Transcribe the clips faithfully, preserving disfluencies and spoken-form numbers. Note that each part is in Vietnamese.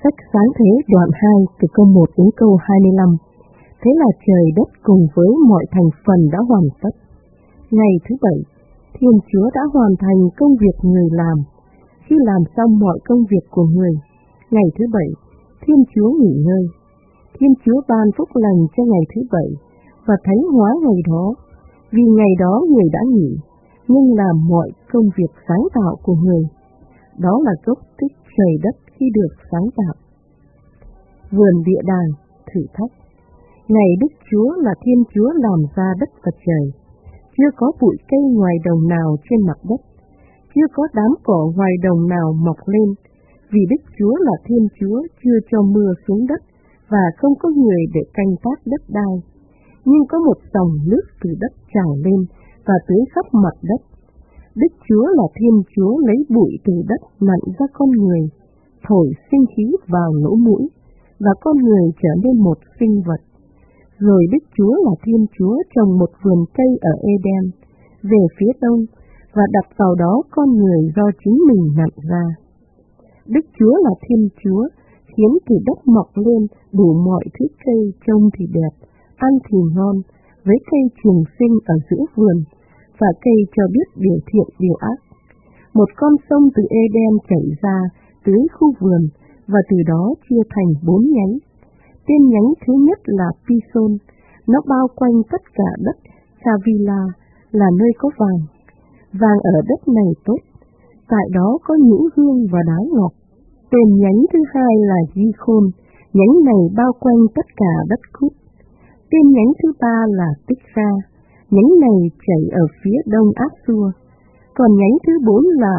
Sách Sáng Thế đoạn hai từ câu một đến câu hai mươi lăm. Thế là trời đất cùng với mọi thành phần đã hoàn tất. Ngày thứ bảy, Thiên Chúa đã hoàn thành công việc người làm. Khi làm xong mọi công việc của người, ngày thứ bảy, Thiên Chúa nghỉ ngơi. Thiên Chúa ban phúc lành cho ngày thứ bảy và thánh hóa ngày đó, vì ngày đó người đã nghỉ, nhưng làm mọi công việc sáng tạo của người. Đó là gốc tích trời đất khi được sáng tạo. Vườn địa đàng, thử thách. Ngày Đức Chúa là Thiên Chúa làm ra đất và trời, chưa có bụi cây ngoài đồng nào trên mặt đất, chưa có đám cỏ ngoài đồng nào mọc lên, vì Đức Chúa là Thiên Chúa chưa cho mưa xuống đất và không có người để canh tác đất đai. Nhưng có một dòng nước từ đất trào lên và tưới khắp mặt đất. Đức Chúa là Thiên Chúa lấy bụi từ đất nặn ra con người, thổi sinh khí vào lỗ mũi, và con người trở nên một sinh vật. Rồi Đức Chúa là Thiên Chúa trồng một vườn cây ở Eden, về phía đông, và đặt vào đó con người do chính mình nặn ra. Đức Chúa là Thiên Chúa khiến từ đất mọc lên đủ mọi thứ cây trông thì đẹp, ăn thì ngon, với cây trường sinh ở giữa vườn, và cây cho biết điều thiện điều ác. Một con sông từ Eden chảy ra tưới khu vườn, và từ đó chia thành bốn nhánh. Tên nhánh thứ nhất là Pison, nó bao quanh tất cả đất Chavila, là nơi có vàng. Vàng ở đất này tốt, tại đó có nhũ hương và đá ngọc. Tên nhánh thứ hai là Gikhon, nhánh này bao quanh tất cả đất Cút. Tên nhánh thứ ba là Tikra, nhánh này chảy ở phía đông Áp-xua. Còn nhánh thứ bốn là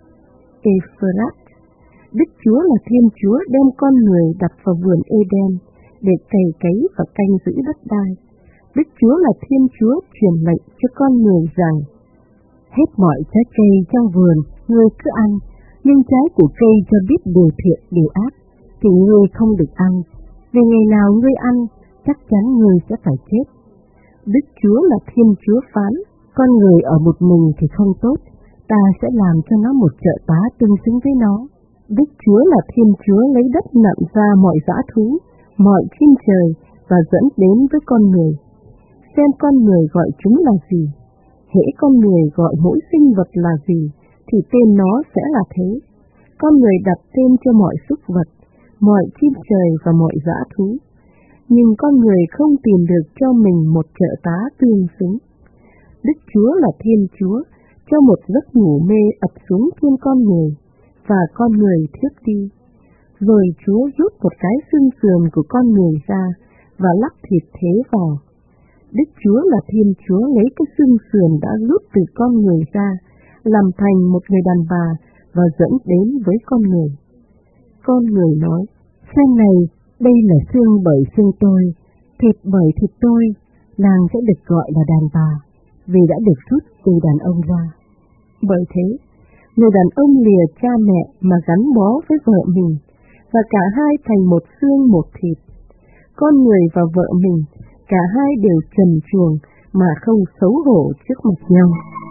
Ephrat. Đức Chúa là Thiên Chúa đem con người đặt vào vườn Eden để cày cấy và canh giữ đất đai. Đức Chúa là Thiên Chúa truyền lệnh cho con người rằng: hết mọi trái cây trong vườn ngươi cứ ăn, nhưng trái của cây cho biết điều thiện điều ác thì ngươi không được ăn, vì ngày nào ngươi ăn chắc chắn ngươi sẽ phải chết. Đức Chúa là Thiên Chúa phán: con người ở một mình thì không tốt, ta sẽ làm cho nó một trợ tá tương xứng với nó. Đức Chúa là Thiên Chúa lấy đất nặn ra mọi dã thú, mọi chim trời và dẫn đến với con người. Xem con người gọi chúng là gì, hễ con người gọi mỗi sinh vật là gì, thì tên nó sẽ là thế. Con người đặt tên cho mọi súc vật, mọi chim trời và mọi dã thú. Nhưng con người không tìm được cho mình một trợ tá tương xứng. Đức Chúa là Thiên Chúa cho một giấc ngủ mê ập xuống trên con người, và con người thiếp đi. Rồi Chúa rút một cái xương sườn của con người ra và lắp thịt thế vào. Đức Chúa là Thiên Chúa lấy cái xương sườn đã rút từ con người ra, làm thành một người đàn bà và dẫn đến với con người. Con người nói: xem này, đây là xương bởi xương tôi, thịt bởi thịt tôi, nàng sẽ được gọi là đàn bà, vì đã được rút từ đàn ông ra. Bởi thế, người đàn ông lìa cha mẹ mà gắn bó với vợ mình, và cả hai thành một xương một thịt. Con người và vợ mình, cả hai đều trần truồng mà không xấu hổ trước mặt nhau.